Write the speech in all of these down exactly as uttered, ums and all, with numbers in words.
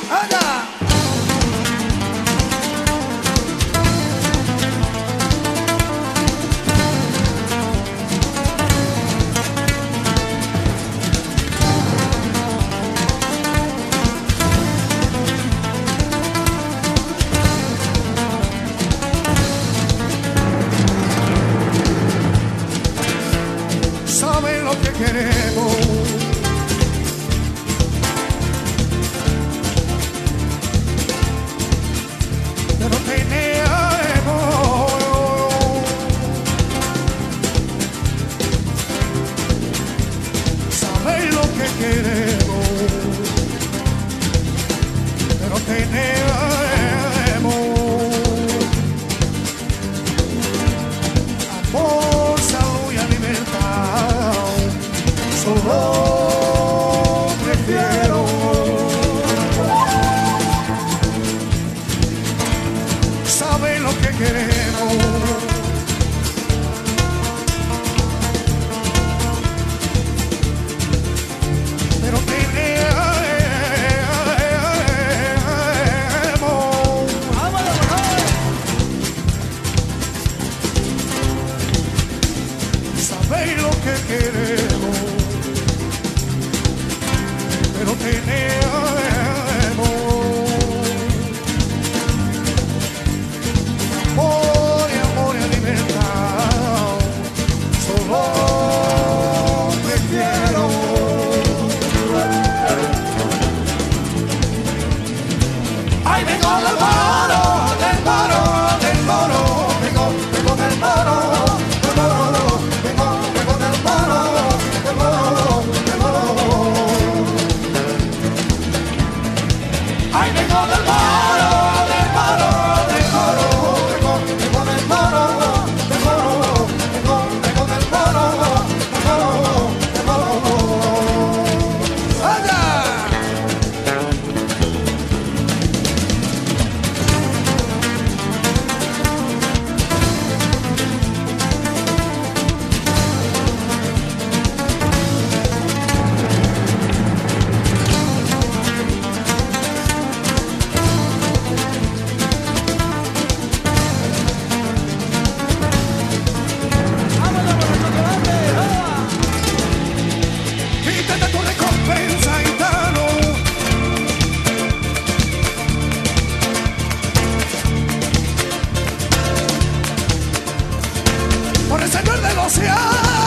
Allá. Saben lo que queremos, pero tenemos. Saben lo que queremos, pero tenemos. Amor, salud y libertad. Solo prefiero saber lo que queremos, pero tenemos. Saber lo que queremos, pero tenemos. Amor y amor y libertad. Solo prefiero. Ay, vengo del moro, del moro, del moro. Vengo, vengo del moro, del moro. Vengo, vengo del moro, del moro, del moro. Ay, vengo del moro, del moro, del moro. Vengo, vengo del moro, del moro. Vengo, vengo del moro, del moro, del moro. ¡Allá! Quítate tu recompensa, gitano. Por el Señor de los cielos.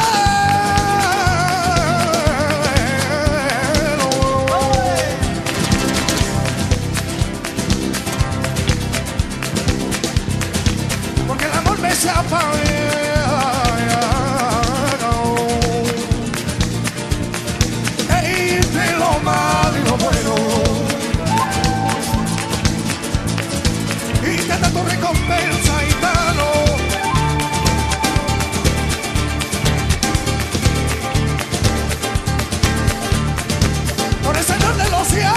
Porque el amor me se apaga. Entre lo malo y lo bueno, y te da tu recompensa, gitano. Por el Señor de los cielos.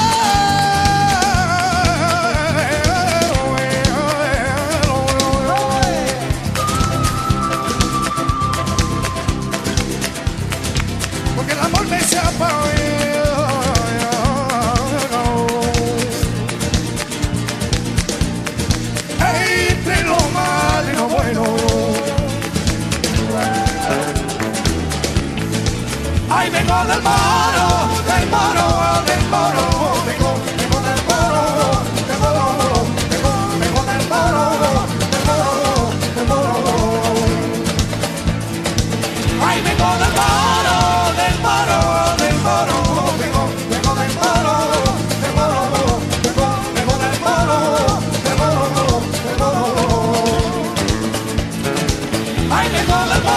Porque el amor me se apaga. Entre lo malo y lo bueno. Ay, vengo del moro, del moro, del moro. Vengo, vengo del moro, del moro. Vengo, vengo del moro, del moro, del moro. Ay, vengo del moro, del moro, del moro. Vengo, vengo del moro, del moro. Vengo, vengo del moro, del moro, del moro. Ay, vengo del moro.